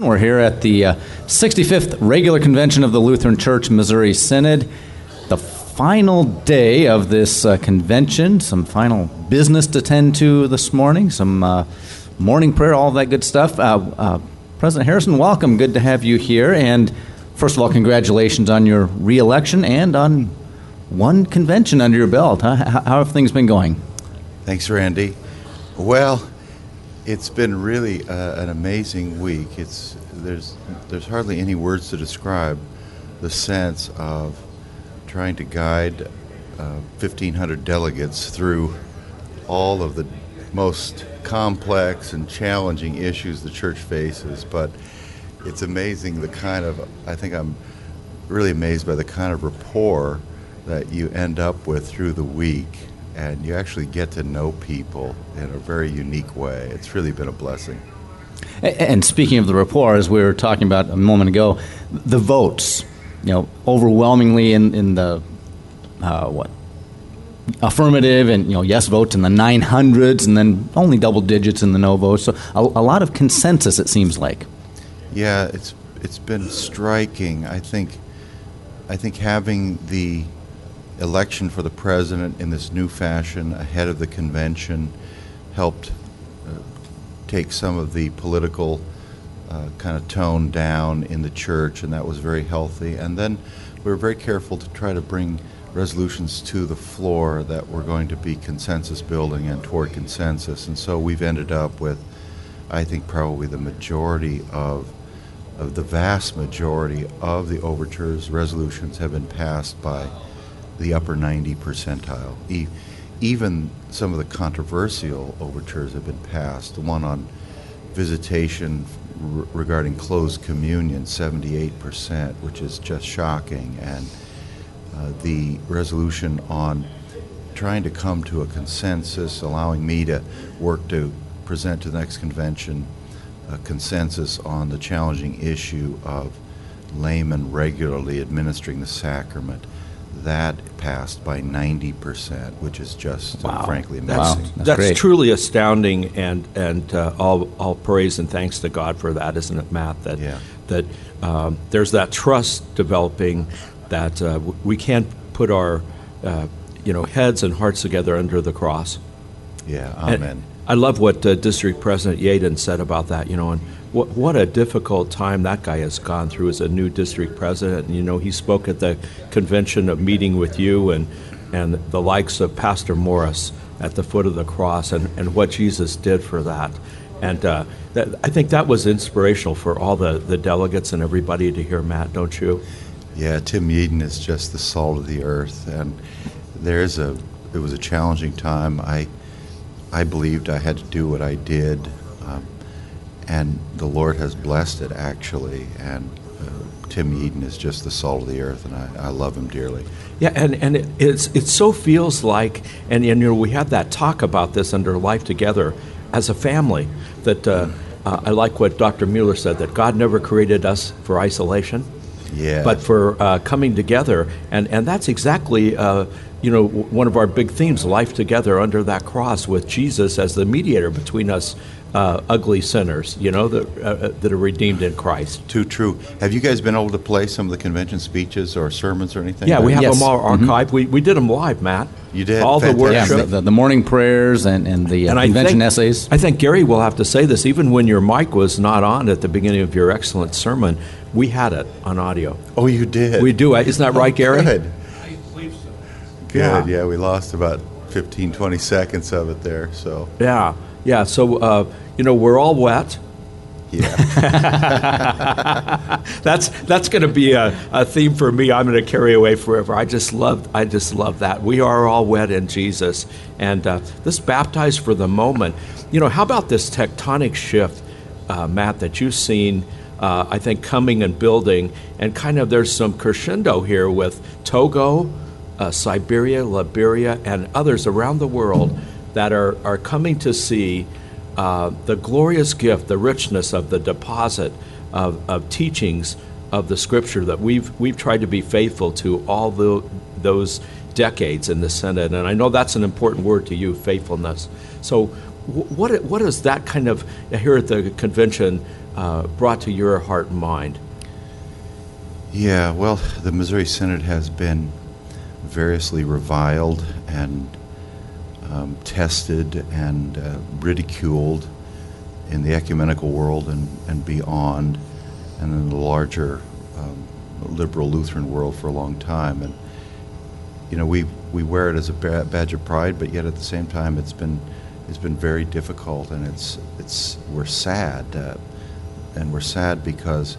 We're here at the 65th Regular Convention of the Lutheran Church Missouri Synod. The final day of this convention, some final business to tend to this morning, some morning prayer, all of that good stuff. President Harrison, welcome. Good to have you here. And first of all, congratulations on your re-election and on one convention under your belt. How have things been going? Thanks, Randy. Well, it's been really an amazing week. There's hardly any words to describe the sense of trying to guide 1,500 delegates through all of the most complex and challenging issues the church faces. But it's amazing I think I'm really amazed by the kind of rapport that you end up with through the week. And you actually get to know people in a very unique way. It's really been a blessing. And speaking of the rapport, as we were talking about a moment ago, the votes, overwhelmingly in the affirmative and yes votes in the 900s, and then only double digits in the no votes. So a lot of consensus, it seems like. Yeah, it's been striking. I think having the election for the president in this new fashion ahead of the convention helped take some of the political kind of tone down in the church, and that was very healthy. And then we were very careful to try to bring resolutions to the floor that were going to be consensus building and toward consensus. And so we've ended up with, I think, probably the vast majority of the overtures resolutions have been passed by the upper 90 percentile. Even some of the controversial overtures have been passed. The one on visitation regarding closed communion, 78%, which is just shocking. And the resolution on trying to come to a consensus, allowing me to work to present to the next convention a consensus on the challenging issue of laymen regularly administering the sacrament. That passed by 90%, which is just frankly amazing. Wow. That's truly astounding, and all praise and thanks to God for that, isn't it, Matt? That there's that trust developing that we can't put our heads and hearts together under the cross. Yeah, amen. And I love what District President Yaden said about that, and what a difficult time that guy has gone through as a new district president. And, he spoke at the convention of meeting with you and the likes of Pastor Morris at the foot of the cross and what Jesus did for that. And I think that was inspirational for all the delegates and everybody to hear, Matt, don't you? Yeah, Tim Yaden is just the salt of the earth. And it was a challenging time. I believed I had to do what I did. And the Lord has blessed it, actually. And Tim Yaden is just the salt of the earth, and I love him dearly. Yeah, and it so feels like, and we had that talk about this under Life Together as a family, that I like what Dr. Mueller said, that God never created us for isolation, but for coming together. And that's exactly one of our big themes, Life Together under that cross with Jesus as the mediator between us ugly sinners, that are redeemed in Christ. Too true. Have you guys been able to play some of the convention speeches or sermons or anything? Yeah, we have them all archived. Mm-hmm. We did them live, Matt. You did? All Fantastic. the worship. Yeah, the morning prayers and the convention essays. I think Gary will have to say this, even when your mic was not on at the beginning of your excellent sermon, we had it on audio. Oh, you did? We do. Isn't that right, Gary? Good. I believe so. Good, yeah. We lost about 15, 20 seconds of it there, so. Yeah, so, we're all wet. Yeah. That's going to be a theme for me I'm going to carry away forever. I just love that. We are all wet in Jesus. And this baptized for the moment. How about this tectonic shift, Matt, that you've seen, I think, coming and building, and kind of there's some crescendo here with Togo, Siberia, Liberia, and others around the world that are coming to see the glorious gift, the richness of the deposit of teachings of the Scripture that we've tried to be faithful to all those decades in the Synod. And I know that's an important word to you, faithfulness. So what is that kind of, here at the convention, brought to your heart and mind? Yeah, well, the Missouri Synod has been variously reviled and tested and ridiculed in the ecumenical world and beyond, and in the larger liberal Lutheran world for a long time. And we wear it as a badge of pride, but yet at the same time it's been very difficult, and we're sad, and we're sad because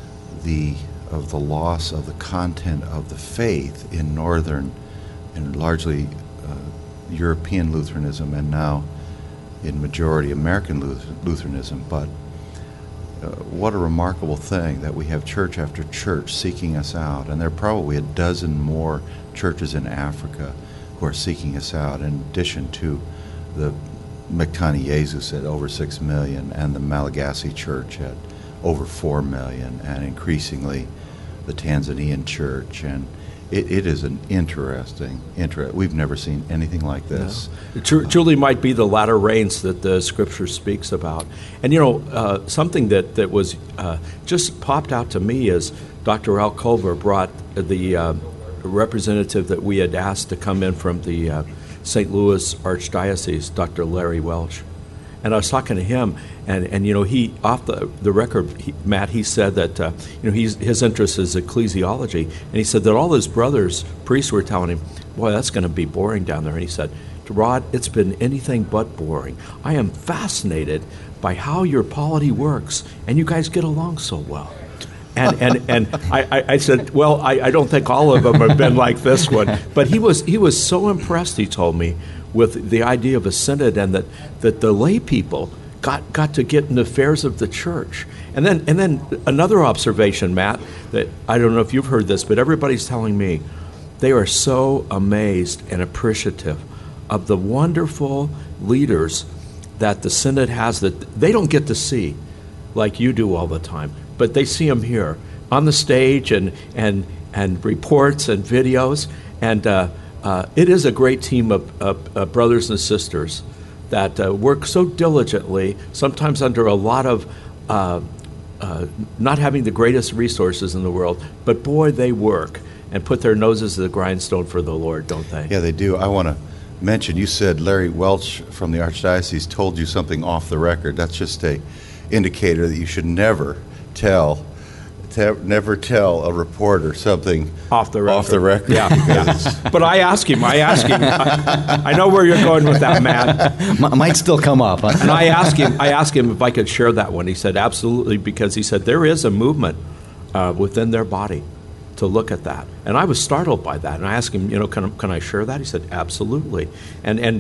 of the loss of the content of the faith in northern and largely European Lutheranism, and now in majority American Lutheranism. But what a remarkable thing that we have church after church seeking us out, and there are probably a dozen more churches in Africa who are seeking us out, in addition to the Mektani Jesus at over 6 million and the Malagasy Church at over 4 million, and increasingly the Tanzanian church. And it is an interesting. We've never seen anything like this. No. It truly might be the latter rains that the Scripture speaks about. And something that was just popped out to me is Dr. Al Culver brought the representative that we had asked to come in from the St. Louis Archdiocese, Dr. Larry Welch. And I was talking to him, and he, off the record, Matt, he said that his interest is ecclesiology, and he said that all his brothers, priests, were telling him, boy, that's going to be boring down there. And he said, Rod, it's been anything but boring. I am fascinated by how your polity works, and you guys get along so well. And I said, well, I don't think all of them have been like this one. But he was so impressed, he told me, with the idea of a synod, and that the lay people got to get in the affairs of the church. And then another observation, Matt, that I don't know if you've heard this, but everybody's telling me they are so amazed and appreciative of the wonderful leaders that the synod has that they don't get to see like you do all the time. But they see them here on the stage and reports and videos, and it is a great team of brothers and sisters that work so diligently, sometimes under a lot of not having the greatest resources in the world, but boy, they work and put their noses to the grindstone for the Lord, don't they? Yeah, they do. I want to mention, you said Larry Welch from the Archdiocese told you something off the record. That's just a indicator that you should never tell a reporter something off the record. Yeah. But I ask him. I know where you're going with that, Matt. Might still come up. Huh? And I asked him if I could share that one. He said absolutely, because he said there is a movement within their body to look at that. And I was startled by that. And I asked him, can I share that? He said absolutely. And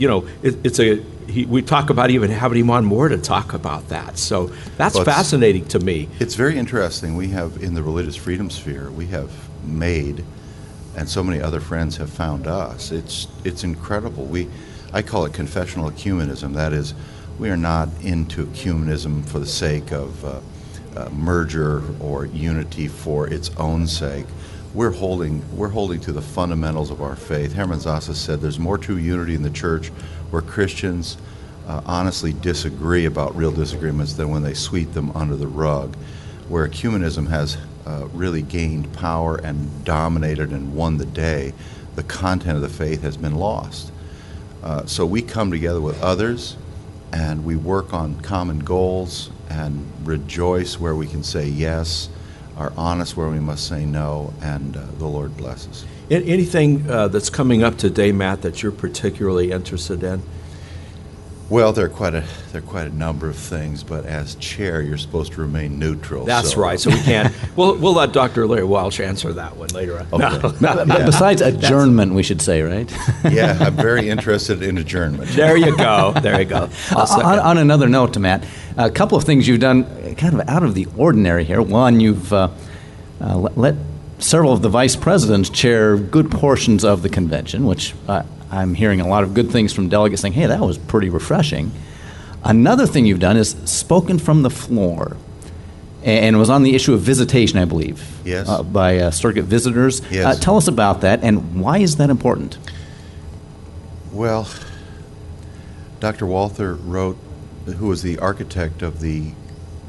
we talk about even having him on more to talk about that. So that's fascinating to me. It's very interesting. We have, in the religious freedom sphere, we have made, and so many other friends have found us. It's incredible. I call it confessional ecumenism. That is, we are not into ecumenism for the sake of merger or unity for its own sake. We're holding to the fundamentals of our faith. Hermann Zasa said there's more true unity in the church where Christians honestly disagree about real disagreements than when they sweep them under the rug. Where ecumenism has really gained power and dominated and won the day, the content of the faith has been lost. So we come together with others, and we work on common goals and rejoice where we can say yes, are honest where we must say no, and the Lord bless us. Anything that's coming up today, Matt, that you're particularly interested in? Well, there are quite a number of things, but as chair, you're supposed to remain neutral. That's right. So we can't. We'll let Dr. Larry Welch answer that one later on. Okay. No. Besides adjournment, we should say, right? Yeah, I'm very interested in adjournment. There you go. On another note, Matt, a couple of things you've done kind of out of the ordinary here. One, you've let several of the vice presidents chair good portions of the convention, which I'm hearing a lot of good things from delegates saying, hey, that was pretty refreshing. Another thing you've done is spoken from the floor, and it was on the issue of visitation, I believe. Yes. By circuit visitors. Yes. Tell us about that, and why is that important? Well, Dr. Walther wrote, who was the architect of the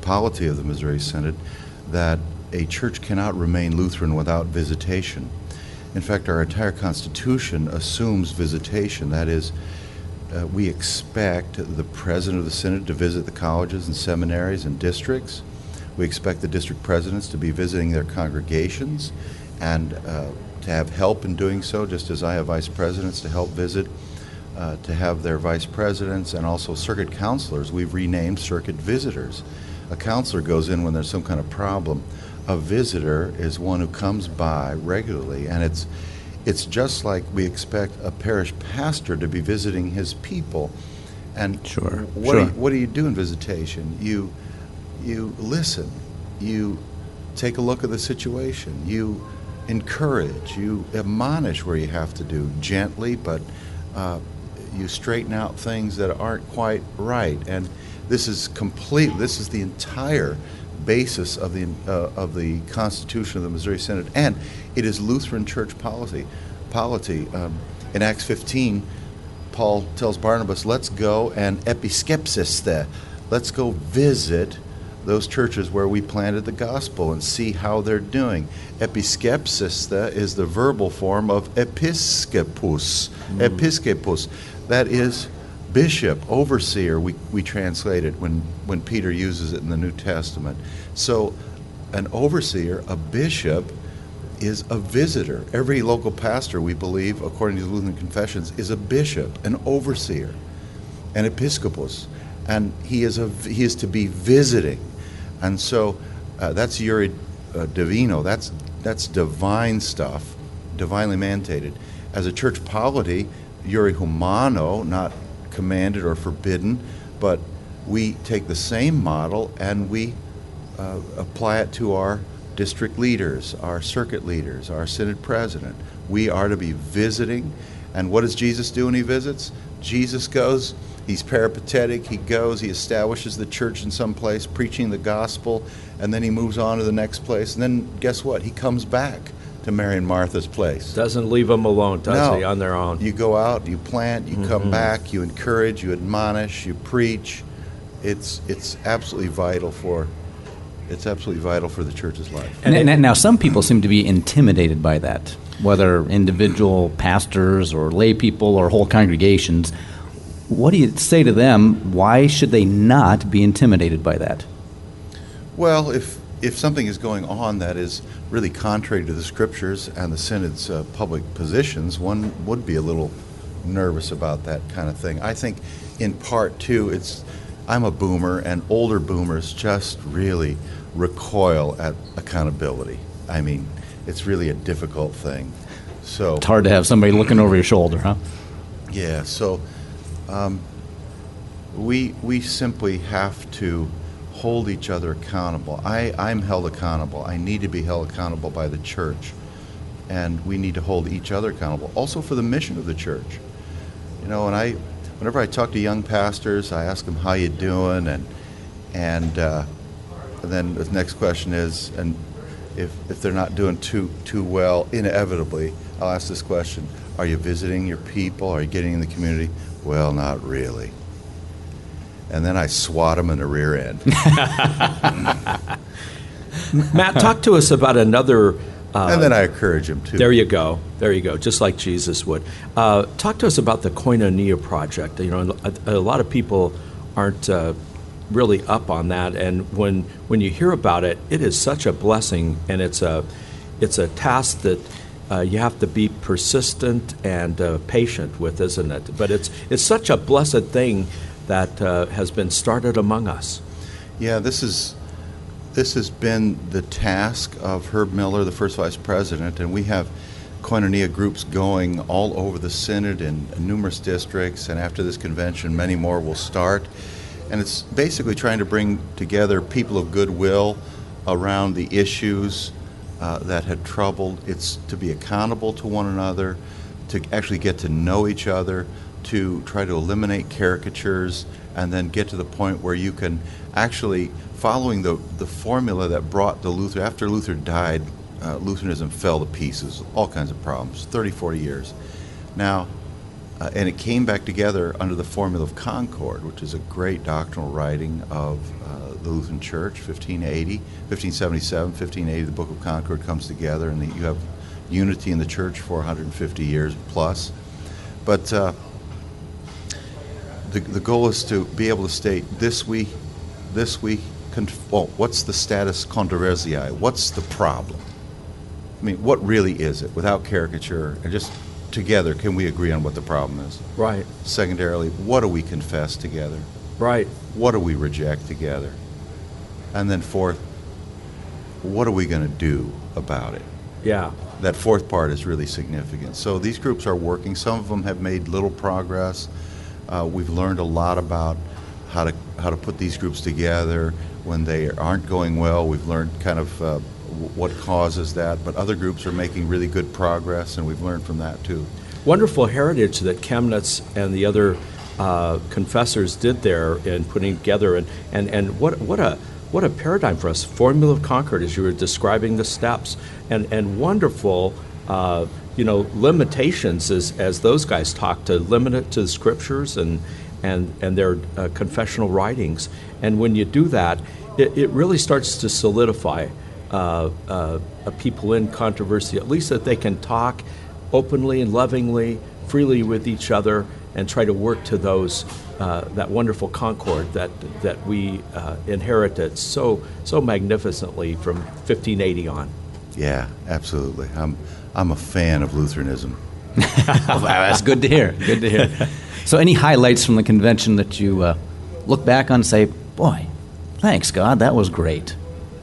polity of the Missouri Synod that a church cannot remain Lutheran without visitation. In fact, our entire Constitution assumes visitation. That is, we expect the president of the Synod to visit the colleges and seminaries and districts. We expect the district presidents to be visiting their congregations and to have help in doing so, just as I have vice presidents to help visit, to have their vice presidents and also circuit counselors. We've renamed circuit visitors. A counselor goes in when there's some kind of problem. A visitor is one who comes by regularly, and it's just like we expect a parish pastor to be visiting his people. And what do you do in visitation? You listen, you take a look at the situation, you encourage, you admonish where you have to do, gently, but you straighten out things that aren't quite right. And this is the entire basis of the Constitution of the Missouri Synod, and it is Lutheran church polity. In Acts 15, Paul tells Barnabas, let's go and episkepsis, let's go visit those churches where we planted the gospel and see how they're doing. Episkepsis is the verbal form of episkopos. Episkopos, that is bishop, overseer, we translate it when Peter uses it in the New Testament. So an overseer, a bishop, is a visitor. Every local pastor, we believe, according to the Lutheran confessions, is a bishop, an overseer, an episkopos, and he is to be visiting. And so that's Iure Divino, that's divine stuff, divinely mandated. As a church polity, Iure Humano, not commanded or forbidden, but we take the same model and we apply it to our district leaders, our circuit leaders, our synod president. We are to be visiting. And what does Jesus do when he visits? Jesus goes, he's peripatetic, he goes, he establishes the church in some place, preaching the gospel, and then he moves on to the next place. And then guess what? He comes back to Mary and Martha's place. Doesn't leave them alone, does he, on their own? You go out, you plant, you come back, you encourage, you admonish, you preach. It's absolutely vital for the church's life. And now some people seem to be intimidated by that, whether individual pastors or lay people or whole congregations. What do you say to them? Why should they not be intimidated by that? Well, if something is going on that is really contrary to the Scriptures and the Synod's public positions, one would be a little nervous about that kind of thing. I think in part, too, I'm a boomer, and older boomers just really recoil at accountability. I mean, it's really a difficult thing. So it's hard to have somebody looking over your shoulder, huh? Yeah, so we simply have to hold each other accountable. I'm held accountable. I need to be held accountable by the church, and we need to hold each other accountable. Also for the mission of the church. You know, and whenever I talk to young pastors, I ask them, how you doing? And then the next question is, and if they're not doing too well, inevitably, I'll ask this question: are you visiting your people? Are you getting in the community? Well, not really. And then I swat them in the rear end. Matt, talk to us about another... and then I encourage him, too. There you go, just like Jesus would. Talk to us about the Koinonia Project. You know, a lot of people aren't really up on that, and when you hear about it, it is such a blessing, and it's a task that you have to be persistent and patient with, isn't it? But it's such a blessed thing that has been started among us. Yeah, this has been the task of Herb Miller, the first vice president, and we have Koinonia groups going all over the Synod in numerous districts, and after this convention, many more will start. And it's basically trying to bring together people of goodwill around the issues that had troubled. It's to be accountable to one another, to actually get to know each other, to try to eliminate caricatures, and then get to the point where you can actually, following the formula that brought the Luther, after Luther died, Lutheranism fell to pieces, all kinds of problems, 30, 40 years. Now, and it came back together under the formula of Concord, which is a great doctrinal writing of the Lutheran Church, 1577, 1580, the Book of Concord comes together, and you have unity in the church for 150 years plus. But the goal is to be able to state this week, what's the status controversiae? What's the problem? I mean, what really is it, without caricature, and just together, can we agree on what the problem is? Right. Secondarily, what do we confess together? Right. What do we reject together? And then fourth, what are we going to do about it? Yeah. That fourth part is really significant. So these groups are working. Some of them have made little progress. We've learned a lot about how to put these groups together when they aren't going well. We've learned kind of what causes that, but other groups are making really good progress, and we've learned from that too. Wonderful heritage that Chemnitz and the other confessors did there in putting together, and what a paradigm for us. Formula of Concord, as you were describing the steps, and wonderful limitations as those guys talk, to limit it to the scriptures and their confessional writings. And when you do that, it really starts to solidify a people in controversy, at least that they can talk openly and lovingly, freely with each other, and try to work to those that wonderful concord that we inherited so magnificently from 1580 on. Yeah, absolutely. I'm a fan of Lutheranism. Well, that's good to hear. Good to hear. So, any highlights from the convention that you look back on and say, "Boy, thanks God, that was great"?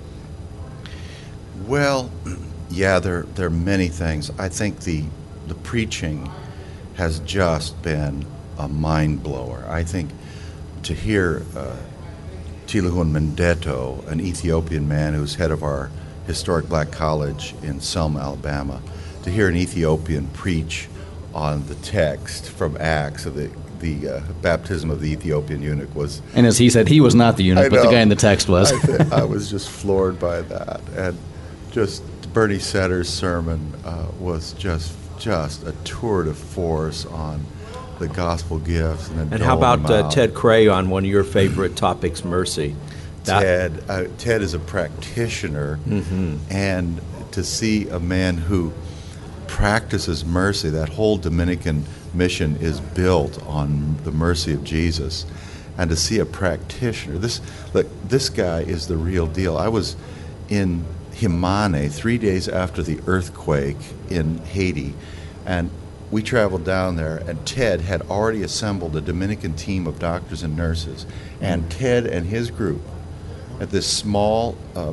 Well, yeah, there are many things. I think the preaching has just been a mind blower. I think to hear Tilahun Mendeto, an Ethiopian man who's head of our historic black college in Selma, Alabama, to hear an Ethiopian preach on the text from Acts of the baptism of the Ethiopian eunuch was... And as he said, he was not the eunuch, but the guy in the text was. I was just floored by that. And just Bernie Setter's sermon was just a tour de force on the gospel gifts. And how about Ted Cray on one of your favorite topics, mercy? Ted is a practitioner, and to see a man who practices mercy, that whole Dominican mission is built on the mercy of Jesus, and to see a practitioner, this guy is the real deal. I was in Himane 3 days after the earthquake in Haiti, and we traveled down there, and Ted had already assembled a Dominican team of doctors and nurses, and Ted and his group at this small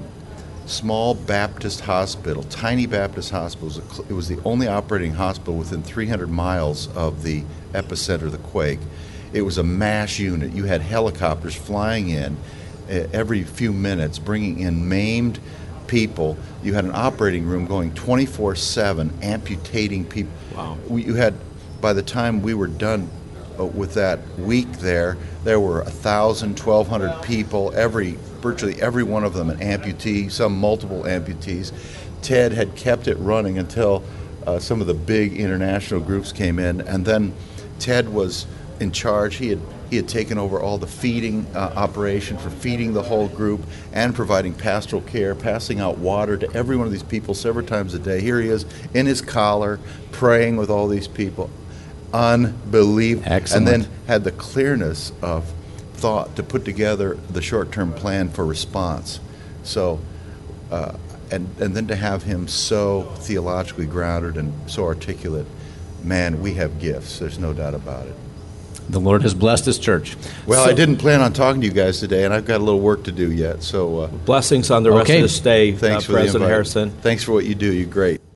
Baptist hospital, tiny Baptist hospital. It was the only operating hospital within 300 miles of the epicenter of the quake. It was a MASH unit. You had helicopters flying in every few minutes, bringing in maimed people. You had an operating room going 24/7, amputating people. Wow. You had, by the time we were done with that week there were 1,000, 1,200 people, virtually every one of them an amputee, some multiple amputees. Ted had kept it running until some of the big international groups came in, and then Ted was in charge. He had taken over all the feeding operation for feeding the whole group and providing pastoral care, passing out water to every one of these people several times a day. Here he is in his collar, praying with all these people. Unbelievable. Excellent. And then had the clearness of thought to put together the short-term plan for response. So, and then to have him so theologically grounded and so articulate, man, we have gifts. There's no doubt about it. The Lord has blessed His church. Well, I didn't plan on talking to you guys today, and I've got a little work to do yet. So blessings on the rest of the stay, thanks for President the invite. Harrison. Thanks for what you do. You're great.